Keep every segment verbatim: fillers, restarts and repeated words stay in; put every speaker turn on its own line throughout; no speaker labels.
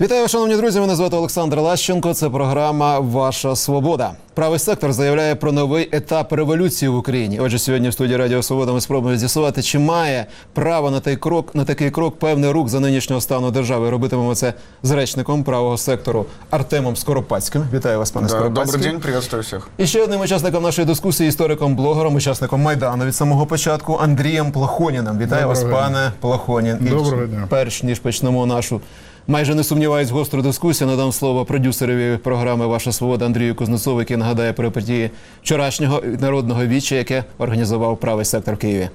Вітаю, шановні друзі, мене звати Олександр Лащенко, це програма «Ваша свобода». Правий сектор заявляє про новий етап революції в Україні. Отже, сьогодні в студії Радіо Свобода ми спробуємо з'ясувати, чи має право на такий крок, на такий крок певний рух за нинішнього стану держави. Робитимемо це з речником правого сектору Артемом Скоропадським. Вітаю вас, пане да, Скоропадський.
Добрий день, приветствую всіх.
І ще одним учасником нашої дискусії, істориком-блогером, учасником Майдану від самого початку, Андрієм Плахоніном. Вітаю Доброго вас, пане Плахонін.
Доброго дня.
Перш ніж почнемо нашу, майже не сумніваюсь, гостру дискусію, надам слово продюсерові програми «Ваша свобода» Андрію Кузнецову, який нагадає про події вчорашнього народного віча, яке організував правий сектор в Києві.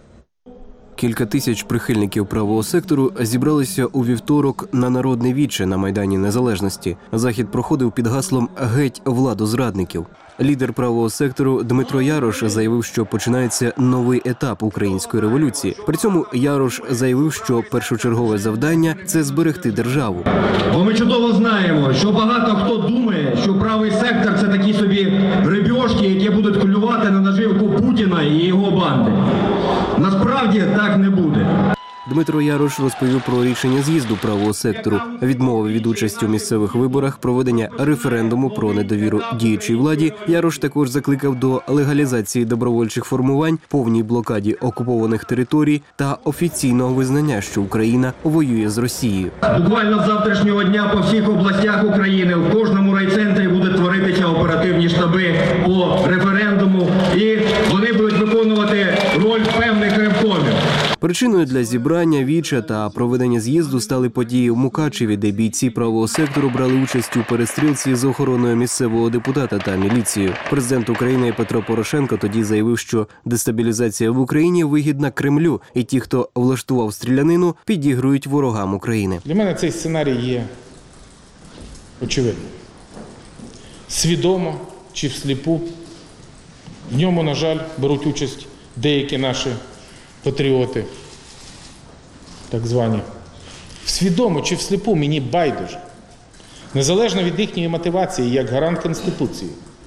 Кілька тисяч прихильників правого сектору зібралися у вівторок на Народне віче на Майдані Незалежності. Захід проходив під гаслом «Геть владу зрадників». Лідер правого сектору Дмитро Ярош заявив, що починається новий етап української революції. При цьому Ярош заявив, що першочергове завдання – це зберегти державу.
Бо ми чудово знаємо, що багато хто думає, що правий сектор – це такі собі гребьошки, які будуть клювати на наживку Путіна і його банди. Насправді так не буде.
Дмитро Ярош розповів про рішення з'їзду правого сектору, відмови від участі у місцевих виборах, проведення референдуму про недовіру діючій владі. Ярош також закликав до легалізації добровольчих формувань, повній блокаді окупованих територій та офіційного визнання, що Україна воює з Росією.
Буквально з завтрашнього дня по всіх областях України в кожному райцентрі будуть творитися оперативні штаби по референдуму, і вони будуть виконувати роль певних ревкомів.
Причиною для зібрання, віча та проведення з'їзду стали події в Мукачеві, де бійці правого сектору брали участь у перестрілці з охороною місцевого депутата та міліцією. Президент України Петро Порошенко тоді заявив, що дестабілізація в Україні вигідна Кремлю, і ті, хто влаштував стрілянину, підігрують ворогам України.
Для мене цей сценарій є очевидним. Свідомо чи всліпу в ньому, на жаль, беруть участь деякі наші патріоти, так звані. Свідомо чи всліпу мені байдуже. Незалежно від їхньої мотивації, як гарант Конституції,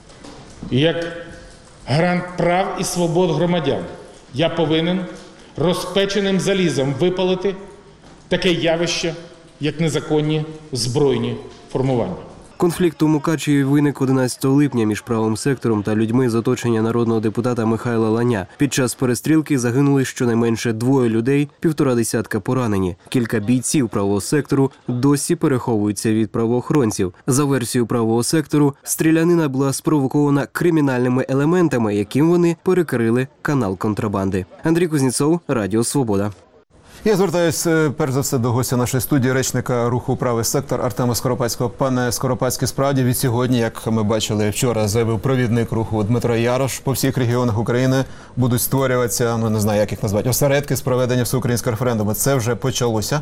і як гарант прав і свобод громадян, я повинен розпеченим залізом випалити таке явище, як незаконні збройні формування.
Конфлікт у Мукачеві виник одинадцятого липня між правим сектором та людьми з оточення народного депутата Михайла Ланя. Під час перестрілки загинули щонайменше двоє людей, півтора десятка поранені. Кілька бійців правого сектору досі переховуються від правоохоронців. За версією правого сектору, стрілянина була спровокована кримінальними елементами, яким вони перекрили канал контрабанди. Андрій Кузнецов, Радіо Свобода.
Я звертаюся, перш за все, до гостя нашої студії, речника руху «Правий сектор» Артема Скоропадського. Пане Скоропадський, справді від сьогодні, як ми бачили вчора, заявив провідник руху Дмитро Ярош, по всіх регіонах України будуть створюватися, ну не знаю, як їх назвати, осередки з проведення всеукраїнського референдуму. Це вже почалося?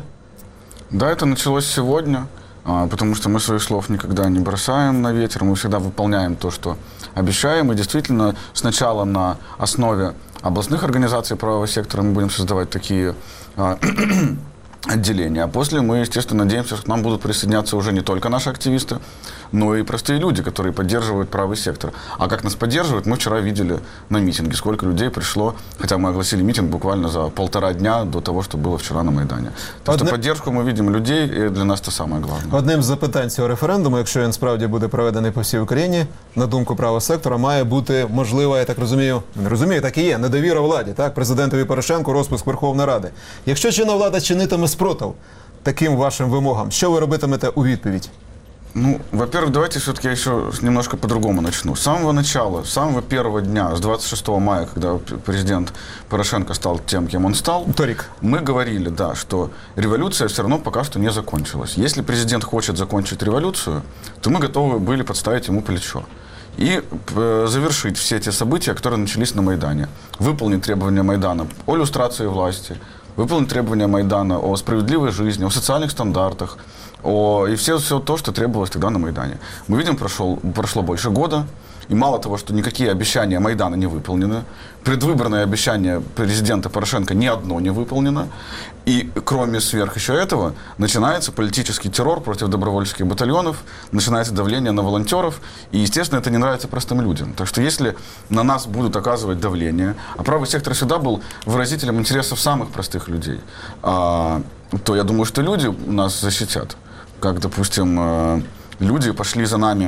Да, это началось сегодня, потому что мы своих слов никогда не бросаем на ветер, мы всегда выполняем то, что обещаем, и действительно сначала на основе областных организаций правого сектора мы будем создавать такие а, отделения, а после мы, естественно, надеемся, что к нам будут присоединяться уже не только наши активисты, но и простые люди, которые поддерживают правый сектор. А как нас поддерживают, мы вчера видели на митинге, сколько людей пришло, хотя мы огласили митинг буквально за полтора дня до того, что было вчера на Майдане. Так Одне... что поддержку мы видим людей, и для нас это самое главное.
Одним з запитань цього референдуму, якщо він справді буде проведений по всій Україні, на думку правого сектора, має бути можлива, я так розумію, не розумію, так і є, недовіра владі, так, президентові Порошенку, розпуск Верховної Ради. Якщо чинна влада чинитиме спротив таким вашим вимогам, що ви робитимете у відповідь?
Ну, во-первых, давайте все-таки я еще немножко по-другому начну. С самого начала, с самого первого дня, с двадцать шестого мая, когда президент Порошенко стал тем, кем он стал,
Торик.
мы говорили, да, что революция все равно пока что не закончилась. Если президент хочет закончить революцию, то мы готовы были подставить ему плечо и завершить все те события, которые начались на Майдане. Выполнить требования Майдана о люстрации власти, выполнить требования Майдана о справедливой жизни, о социальных стандартах, о, и все, все то, что требовалось тогда на Майдане. Мы видим, прошел, прошло больше года, и мало того, что никакие обещания Майдана не выполнены, предвыборное обещание президента Порошенко ни одно не выполнено, и кроме сверх еще этого начинается политический террор против добровольческих батальонов, начинается давление на волонтеров, и, естественно, это не нравится простым людям. Так что если на нас будут оказывать давление, а правый сектор всегда был выразителем интересов самых простых людей, то я думаю, что люди нас защитят. как, допустим, э, люди пошли за нами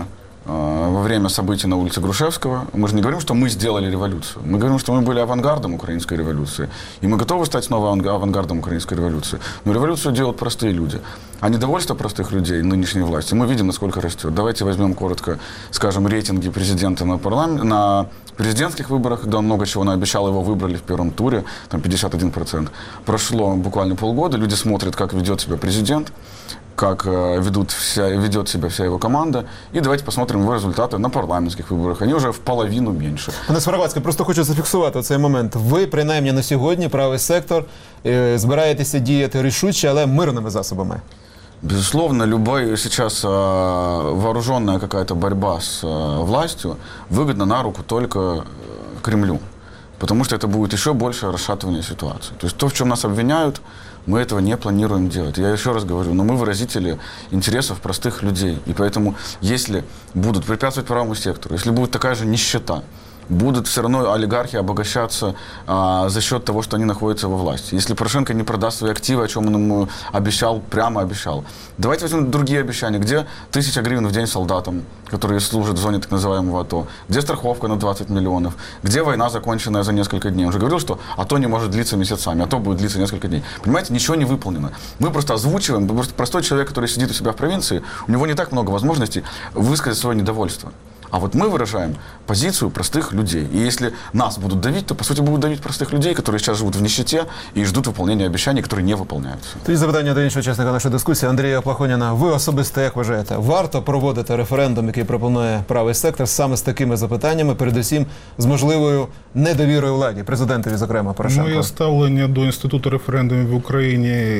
во время событий на улице Грушевского. Мы же не говорим, что мы сделали революцию. Мы говорим, что мы были авангардом украинской революции. И мы готовы стать снова авангардом украинской революции. Но революцию делают простые люди. А недовольство простых людей нынешней власти мы видим, насколько растет. Давайте возьмем коротко, скажем, рейтинги президента на, парламент, на президентских выборах, когда он много чего наобещал, его выбрали в первом туре, там пятьдесят один процент. Прошло буквально полгода, люди смотрят, как ведет себя президент, как ведут вся, ведет себя вся его команда. И давайте посмотрим его результаты на парламентських виборах. Вони вже в половину менше.
Пане Сфарватський, просто хочу зафіксувати цей момент. Ви, принаймні на сьогодні, правий сектор, збираєтеся діяти рішуче, але мирними засобами.
Безусловно, любая сейчас э, вооруженная какая-то борьба с э, властью выгодна на руку только э, Кремлю. Потому что это будет еще большее расшатывание ситуации. То есть то, в чем нас обвиняют, мы этого не планируем делать. Я еще раз говорю, но мы выразители интересов простых людей. И поэтому, если будут препятствовать правому сектору, если будет такая же нищета, будут все равно олигархи обогащаться а, за счет того, что они находятся во власти. Если Порошенко не продаст свои активы, о чем он ему обещал, прямо обещал. Давайте возьмем другие обещания. Где тысяча гривен в день солдатам, которые служат в зоне так называемого АТО? Где страховка на двадцать миллионов? Где война, законченная за несколько дней? Он же говорил, что АТО не может длиться месяцами, АТО будет длиться несколько дней. Понимаете, ничего не выполнено. Мы просто озвучиваем, просто простой человек, который сидит у себя в провинции, у него не так много возможностей высказать свое недовольство. А вот мы выражаем позицию простых людей. И если нас будут давить, то, по сути, будут давить простых людей, которые сейчас живут в нищете и ждут выполнения обещаний, которые не выполняются.
Тоді запитання до іншого учасника нашої дискусії. Андрія Плахоніна, ви особисто як вважаєте, варто проводити референдум, який пропонує правий сектор, саме з такими запитаннями, передусім з можливою недовірою владі, президентові, зокрема, Порошенко?
Моє ставлення до інституту референдумів в Україні,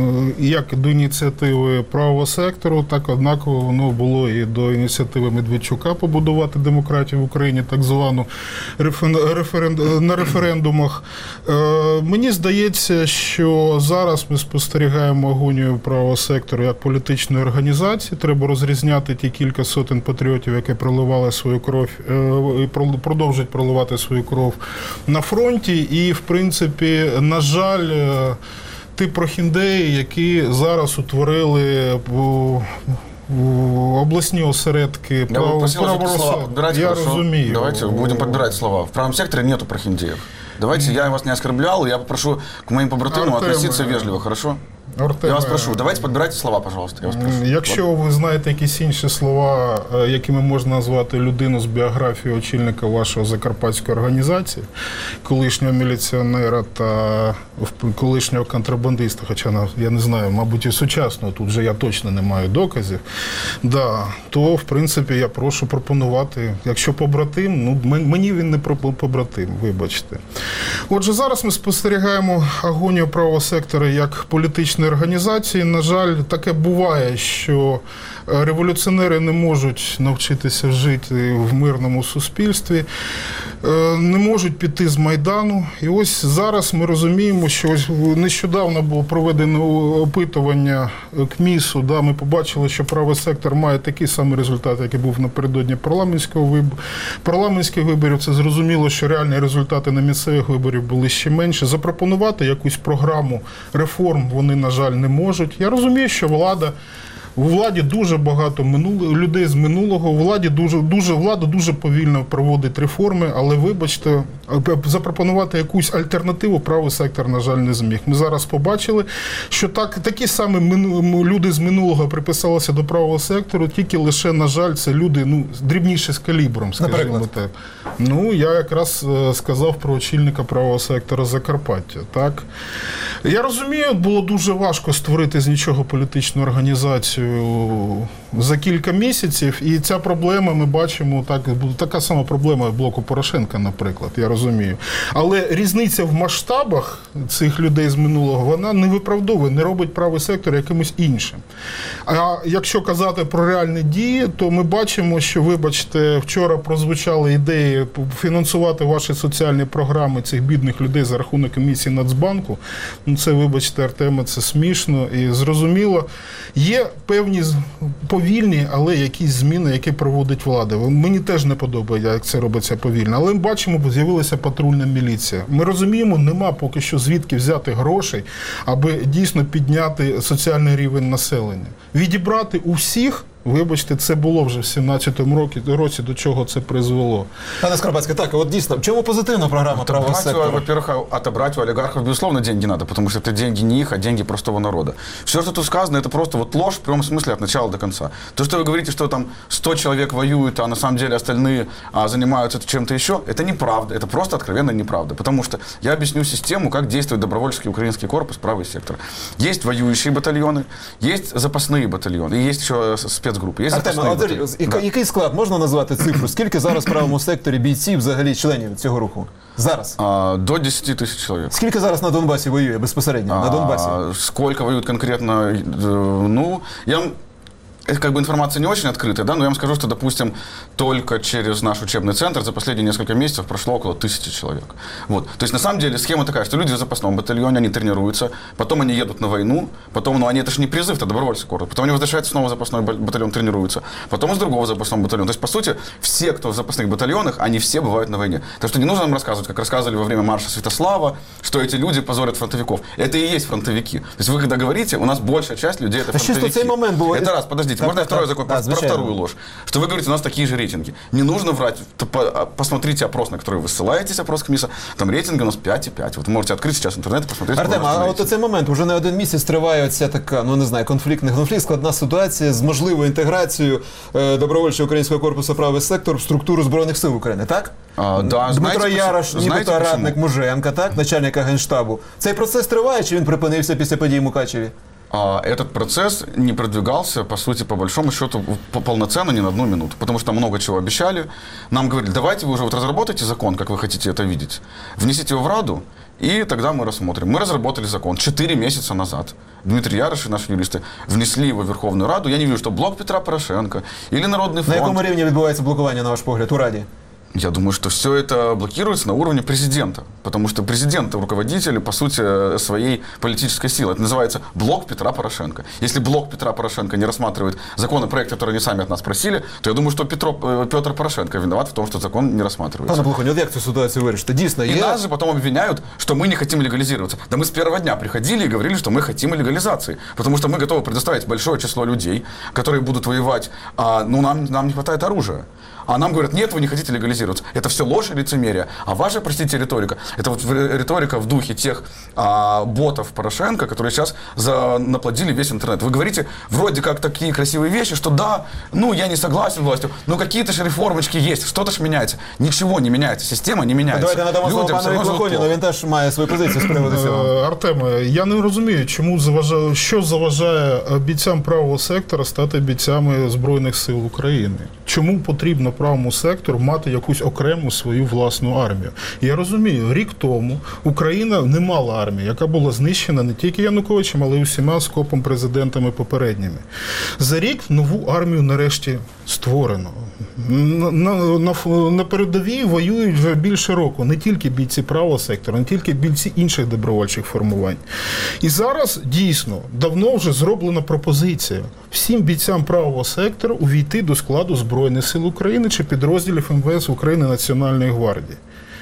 як до ініціативи правого сектору, так однаково воно було і до ініціативи Медведчука побудувати демократію в Україні, так звану референ... на референдумах. Мені здається, що зараз ми спостерігаємо агонію правого сектору як політичної організації. Треба розрізняти ті кілька сотень патріотів, які проливали свою кров і продовжують проливати свою кров на фронті. І, в принципі, на жаль, ті прохіндеї, які зараз утворили областні осередки правосуддя. Я розумію.
Давайте будем подбирать слова. В правом секторе нету прохиндеев. Давайте, я вас не оскорблял, я попрошу к моим побратимам относиться вежливо, хорошо?
Артем,
я вас прошу, давайте підбирайте слова, пожалуйста. Я вас прошу.
Якщо ви знаєте якісь інші слова, якими можна назвати людину з біографією очільника вашої закарпатської організації, колишнього міліціонера та колишнього контрабандиста, хоча я не знаю, мабуть, і сучасного, тут вже я точно не маю доказів, да, то, в принципі, я прошу пропонувати, якщо побратим, ну, мені він не побратим, вибачте. Отже, зараз ми спостерігаємо агонію правого сектора як політичної організації. На жаль, таке буває, що революціонери не можуть навчитися жити в мирному суспільстві, не можуть піти з Майдану. І ось зараз ми розуміємо, що ось нещодавно було проведено опитування КМІСу, да, ми побачили, що правий сектор має такий самий результат, який був напередодні парламентського вибору. парламентських виборів. Це зрозуміло, що реальні результати на місцевих виборів були ще менше. Запропонувати якусь програму реформ вони, на жаль, не можуть. Я розумію, що влада У владі дуже багато минуло, людей з минулого, у владі дуже, дуже, влада дуже повільно проводить реформи, але, вибачте, запропонувати якусь альтернативу правий сектор, на жаль, не зміг. Ми зараз побачили, що так, такі самі мину, люди з минулого приписалися до правого сектору, тільки лише, на жаль, це люди, ну, дрібніші з калібром, скажімо так. Ну, я якраз сказав про очільника правого сектора Закарпаття, так. Я розумію, було дуже важко створити з нічого політичну організацію за кілька місяців, і ця проблема, ми бачимо, так, така сама проблема блоку Порошенка, наприклад, я розумію. Але різниця в масштабах цих людей з минулого, вона не виправдовує, не робить правий сектор якимось іншим. А якщо казати про реальні дії, то ми бачимо, що, вибачте, вчора прозвучали ідеї фінансувати ваші соціальні програми цих бідних людей за рахунок емісії Нацбанку. Ну, це, вибачте, Артема, це смішно і зрозуміло. Є певні повільні, але якісь зміни, які проводить влада. Мені теж не подобається, як це робиться повільно. Але ми бачимо, бо з'явилася патрульна міліція. Ми розуміємо, нема поки що звідки взяти грошей, аби дійсно підняти соціальний рівень населення. Відібрати у всіх, вибачте, це було вже в сімнадцятому році, до чого це призвело.
Пане Скоропадський, так, от дійсно, в чому позитивна програма правого сектору?
Во-первых, отобрать у олигархов, безусловно, деньги надо, потому что это деньги не их, а деньги простого народа. Все, что тут сказано, это просто вот ложь в прямом смысле от начала до конца. То, что вы говорите, что там сто человек воюют, а на самом деле остальные а, занимаются чем-то еще, это неправда, это просто откровенно неправда. Потому что я объясню систему, как действует добровольческий украинский корпус, правый сектор. Есть воюющие батальоны, есть запасные батальоны, и есть еще спецгруппы. Есть
Артем,
запасные
а
батальоны.
яка-
Да.
який склад? Можна назвати цифру? Скільки зараз в правому секторі бійців, взагалі, членів цього руху? Зараз.
А, до десяти тысяч человек.
Скільки зараз на Донбасі воює безпосередньо? На Донбасі?
А, сколько воюют конкретно? э, Ну, я вам- это как бы информация не очень открытая, да, но я вам скажу, что, допустим, только через наш учебный центр за последние несколько месяцев прошло около тысячи человек. Вот. То есть, на самом деле, схема такая, что люди в запасном батальоне, они тренируются, потом они едут на войну, потом, ну, они, это же не призыв, это добровольский корпус, потом они возвращаются снова в запасной ба- батальон, тренируются, потом из другого запасного батальона. То есть, по сути, все, кто в запасных батальонах, они все бывают на войне. Так что не нужно нам рассказывать, как рассказывали во время марша Святослава, что эти люди позорят фронтовиков. Это и есть фронтовики. То есть, вы когда говорите, у нас большая часть людей это
Та чисто
фронтовики.
цей момент був-
Это раз, подождите,
Так,
можно я
так,
второй
так.
закон
Да,
про, про
звичайно.
вторую ложь? Что вы говорите, у нас такие же рейтинги. Не нужно врать. Т- по- а, Посмотрите опрос, на который вы ссылаетесь, опрос КМИСа. Там рейтинги у нас пять и пять. Вот вы можете открыть сейчас интернет и посмотреть.
Артем,
какой у нас
а
рейтинг.
от цей момент уже не один місяць триває оця така, ну не знаю, конфліктний конфлікт, складна ситуація з можливою інтеграцією е, добровольчого українського корпусу правий сектор в структуру Збройних сил України, так?
А, да,
Дмитро
знаете, почему-
Ярош,
знаете
нібито
почему?
радник Муженка, так? Начальника Генштабу. Цей процес триває, чи він припинився після подій в Мукачеві?
А, Этот процесс не продвигался, по сути, по большому счету, по- полноценно ни на одну минуту. Потому что много чего обещали. Нам говорили, давайте вы уже вот разработайте закон, как вы хотите это видеть. Внесите его в Раду, и тогда мы рассмотрим. Мы разработали закон четыре месяца назад. Дмитрий Ярош и наши юристы внесли его в Верховную Раду. Я не вижу, что блок Петра Порошенко или Народный
На
фронт...
якому рівні відбувається блокування, на ваш погляд, у Раді?
Я думаю, что все это блокируется на уровне президента, потому что президент руководитель, по сути, своей политической силы. Это называется блок Петра Порошенко. Если блок Петра Порошенко не рассматривает законопроект, который они сами от нас просили, то я думаю, что Петро, э, Петр Порошенко виноват в том, что закон не рассматривается.
Пане Блохонь, от як цю ситуацію вирішити? Дійсно,
И
є...
нас же потом обвиняют, что мы не хотим легализироваться. Да мы с первого дня приходили и говорили, что мы хотим легализации. Потому что мы готовы предоставить большое число людей, которые будут воевать, а, ну, нам, нам не хватает оружия. А нам говорят, нет, вы не хотите легализироваться. Это все ложь и лицемерие. А ваша, простите, риторика, это вот риторика в духе тех а, ботов Порошенко, которые сейчас за, наплодили весь интернет. Вы говорите вроде как такие красивые вещи, что да, ну, я не согласен с властью, но какие-то же реформочки есть, что-то ж меняется. Ничего не меняется, система не меняется.
Давайте надамо слово
Людям все
панові
равно живут
Блохоніну,
плохо.
він теж має свою позицію з приводу цього.
Е, Артеме, я не розумію, чому заважає, що заважає бійцям правого сектора стати бійцями Збройних сил України. Чому потрібно правому сектору мати якусь окрему свою власну армію? Я розумію, рік тому Україна не мала армії, яка була знищена не тільки Януковичем, але й усіма скопом президентами попередніми. За рік нову армію нарешті створено. На, на, на, на передовій воюють вже більше року не тільки бійці правого сектора, не тільки бійці інших добровольчих формувань. І зараз дійсно давно вже зроблена пропозиція всім бійцям правого сектору увійти до складу Збройних сил України чи підрозділів ем ве ес України Національної гвардії.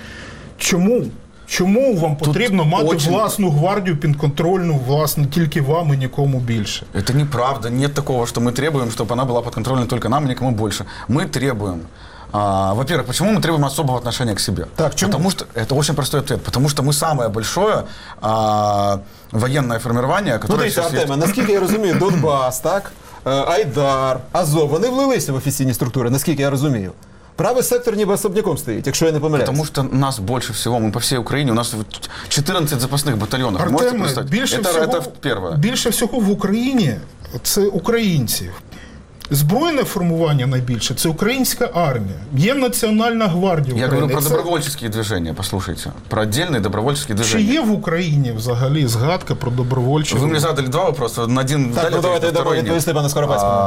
Чому? Чому вам потрібно мати
очень-
власну гвардію підконтрольну, власне, тільки вам і нікому більше?
Это неправда. Нет такого, что мы требуем, чтобы она была подконтрольна только нам и никому больше. Мы требуем. А, во-первых, почему мы требуем особого отношения к себе?
Так, почему?
Потому что это очень простой ответ. Потому что мы самое большое а, военное формирование,
Ну,
которое
дивіться,
сейчас есть.
Артеме, наскільки я розумію, Донбас, так? Е, Айдар, Азов, вони влилися в офіційні структури, наскільки я розумію. Правий сектор ніби особняком стоїть, якщо я не помиляюсь.
Потому что нас больше всего, мы по всей Украине, у нас вот чотирнадцять запасных батальонов. Можете
Артеме,
представить?
більше,
это,
всього,
это первое.
більше всього в Україні це українці. Збройне формування найбільше – це українська армія. Є Національна гвардія
Я
України.
говорю про
Це-
добровольческие движения, послушайте. Про отдельные добровольческие
Чи
движения.
є в Україні взагалі згадка про добровольчі?
Вы мне задали два вопроса, на один
Так,
дали
ну
ответ,
давайте
на
дамо
второй нет.
відповісти пану Скоропадському.
А,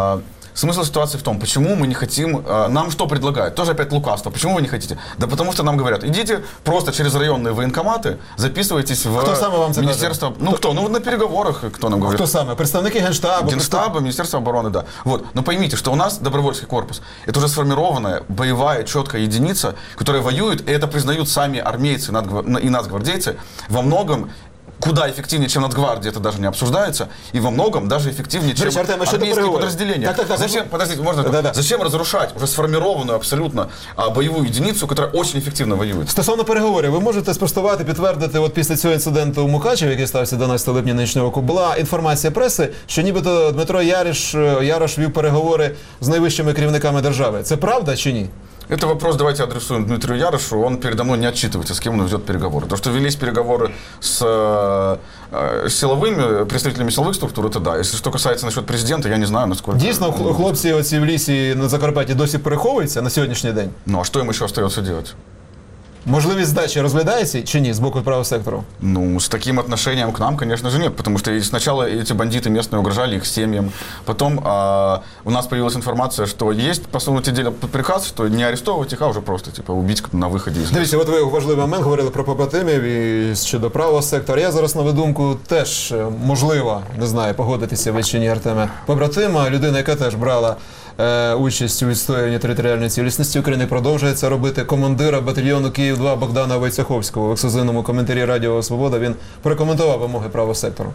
смысл ситуации в том, почему мы не хотим, э, нам что предлагают? Тоже опять лукавство. Почему вы не хотите? Да потому что нам говорят, идите просто через районные военкоматы, записывайтесь в
Кто саме вам це
министерство... Ну кто? Ну на переговорах кто нам говорит?
Хто саме? Представники Генштабу?
Генштаба, Министерство обороны, да. Вот. Но поймите, что у нас добровольский корпус – это уже сформированная, боевая, четкая единица, которая воюет, и это признают сами армейцы и нацгвардейцы во многом куда эффективнее, чем Нацгвардия, это даже не обсуждается, и во многом даже эффективнее, чем
Артем,
армейские подразделения.
Так, так, так,
зачем,
ну,
подождите, можно,
да, да.
зачем разрушать уже сформированную абсолютно а, боевую единицу, которая очень эффективно воюет?
Стосовно переговорів, ви можете спростувати, підтвердити, от після цього інциденту у Мукачеві, який стався дванадцятого липня нинішнього року, була інформація преси, що нібито Дмитро Яриш, Ярош вів переговори з найвищими керівниками держави. Це правда чи ні?
Это вопрос давайте адресуем Дмитрию Ярошу. Он передо мной не отчитывается, с кем он ведет переговоры. То, что велись переговоры с, э, с силовыми, представителями силовых структур, это да. Если что касается насчет президента, я не знаю, насколько...
Дійсно, хлопці оці в лісі на Закарпатті досі переховуються на сьогоднішній день?
Ну, а что им еще остается делать?
Можливість здачі розглядається чи ні з боку правого сектору?
Ну, с таким отношением к нам, конечно же, нет, потому что сначала эти бандиты местные угрожали их семьям, потом а, у нас появилась информация, что есть, по сути дела, приказ, что не арестовывать их, а уже просто, типа, убить на виході.
Дивіться, от ви у важливий момент говорили про побратимів і щодо правого сектора. Я зараз, на ви думку, теж, можливо, не знаю, погодитися ви чи ні, Артеме, побратима, людина, яка теж брала е, участь у відстоюванні територіальної цілісності України, продовжує це робити. Командира батальйону Київ два Богдана Войцеховського в ексклюзивному коментарі Радіо Свобода він прокоментував вимоги правого сектору.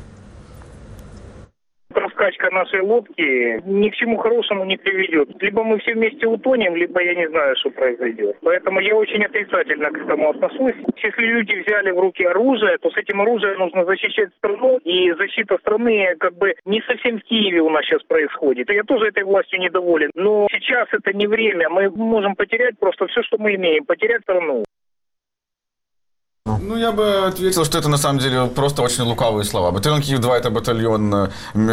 Раскачка нашей лодки ни к чему хорошему не приведет. Либо мы все вместе утонем, либо я не знаю, что произойдет. Поэтому я очень отрицательно к этому отношусь. Если люди взяли в руки оружие, то с этим оружием нужно защищать страну. И защита страны как бы не совсем в Киеве у нас сейчас происходит. Я тоже этой властью недоволен. Но сейчас это не время. Мы можем потерять просто все, что мы имеем. Потерять страну.
Ну, я бы ответил, что это на самом деле просто очень лукавые слова. Батальон Киев два – это батальон э,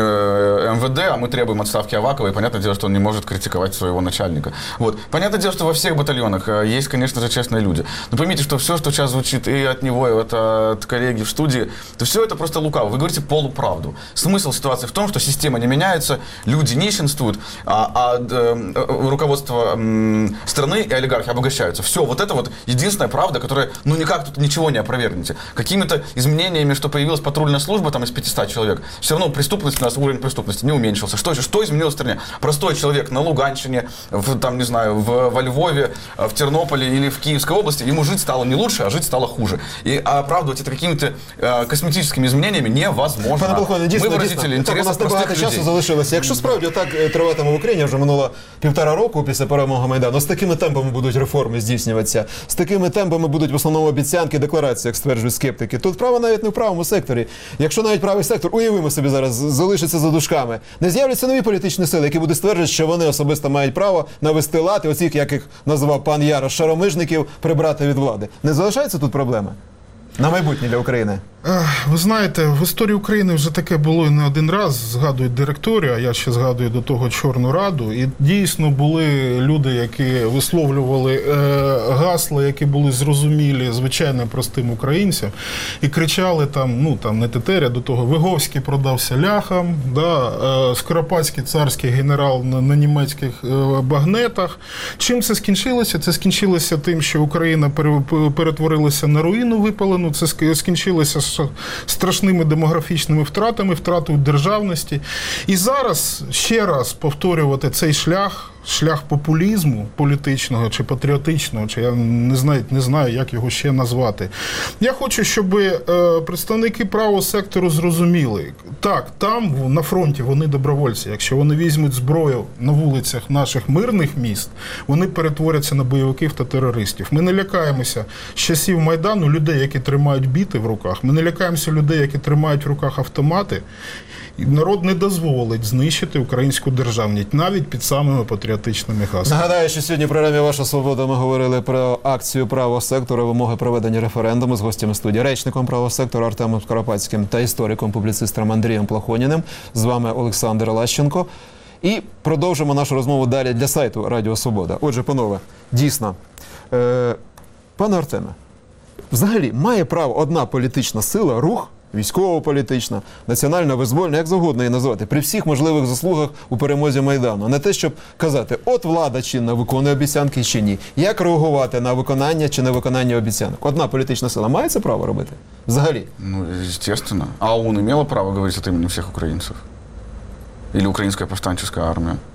эм вэ дэ, а мы требуем отставки Авакова, и понятное дело, что он не может критиковать своего начальника. Вот. Понятное дело, что во всех батальонах э, есть, конечно же, честные люди. Но поймите, что все, что сейчас звучит и от него, и от, от коллеги в студии, то все это просто лукаво. Вы говорите полуправду. Смысл ситуации в том, что система не меняется, люди нищенствуют, а, а э, руководство э, страны и олигархи обогащаются. Все, вот это вот единственная правда, которая, ну, никак тут ничего не опровергнете. Какими-то изменениями, что появилась патрульная служба там из пятисот человек, все равно преступность у нас, уровень преступности не уменьшился. Что, что изменилось в стране? Простой человек на Луганщине, в, там, не знаю, в, во Львове, в Тернополе или в Киевской области, ему жить стало не лучше, а жить стало хуже. И оправдывать это какими-то э, косметическими изменениями невозможно.
Пане полковнику, дійсно,
Ми выразители
дійсно. Так, у нас небагато часу
людей.
залишилося. Якщо справді так триватиме в Україні, вже минуло півтора року після перемоги Майдану, з такими темпами будуть реформи здійснюватися, з такими темпами будуть в основному обіцянки, декларації, як стверджують скептики. Тут право навіть не в правому секторі. Якщо навіть правий сектор, уявимо собі зараз, залишиться за дужками, не з'являться нові політичні сили, які будуть стверджувати, що вони особисто мають право навести лад і оцих, як їх назвав пан Ярош, шаромижників, прибрати від влади. Не залишається тут проблеми? На майбутнє для України?
Ви знаєте, в історії України вже таке було не один раз, згадують директорію, а я ще згадую до того Чорну Раду, і дійсно були люди, які висловлювали е, гасла, які були зрозумілі звичайним простим українцям, і кричали там, ну там не Тетеря, до того Виговський продався ляхам, да, е, Скоропадський царський генерал на, на німецьких е, багнетах. Чим це скінчилося? Це скінчилося тим, що Україна перетворилася на руїну випалену, це скінчилося страшними демографічними втратами, втратою державності. І зараз ще раз повторювати цей шлях, шлях популізму політичного чи патріотичного, чи я не знаю, не знаю, як його ще назвати. Я хочу, щоб е, представники правого сектору зрозуміли, так, там на фронті вони добровольці. Якщо вони візьмуть зброю на вулицях наших мирних міст, вони перетворяться на бойовиків та терористів. Ми не лякаємося з часів Майдану людей, які тримають біти в руках. Ми не лякаємося людей, які тримають в руках автомати. І народ не дозволить знищити українську державність, навіть під самими патріотичними гаслами.
Нагадаю, що сьогодні в програмі «Ваша свобода» ми говорили про акцію правого сектору, вимоги проведення референдуму з гостями студії, речником правого сектору Артемом Скоропадським та істориком-публіцистом Андрієм Плахоніним. З вами Олександр Лащенко. І продовжимо нашу розмову далі для сайту Радіо Свобода. Отже, панове, дійсно, е, пане Артеме, взагалі має право одна політична сила, рух, військово-політична, національно-визвольна, як завгодно її назвати, при всіх можливих заслугах у перемозі Майдану. Не те, щоб казати, от влада чинна виконує обіцянки чи ні. Як реагувати на виконання чи невиконання обіцянок? Одна політична сила має це право робити? Взагалі?
Ну, естественно. А ОУН имела право говорить от имени всех украинцев? Или украинская повстанческая армия?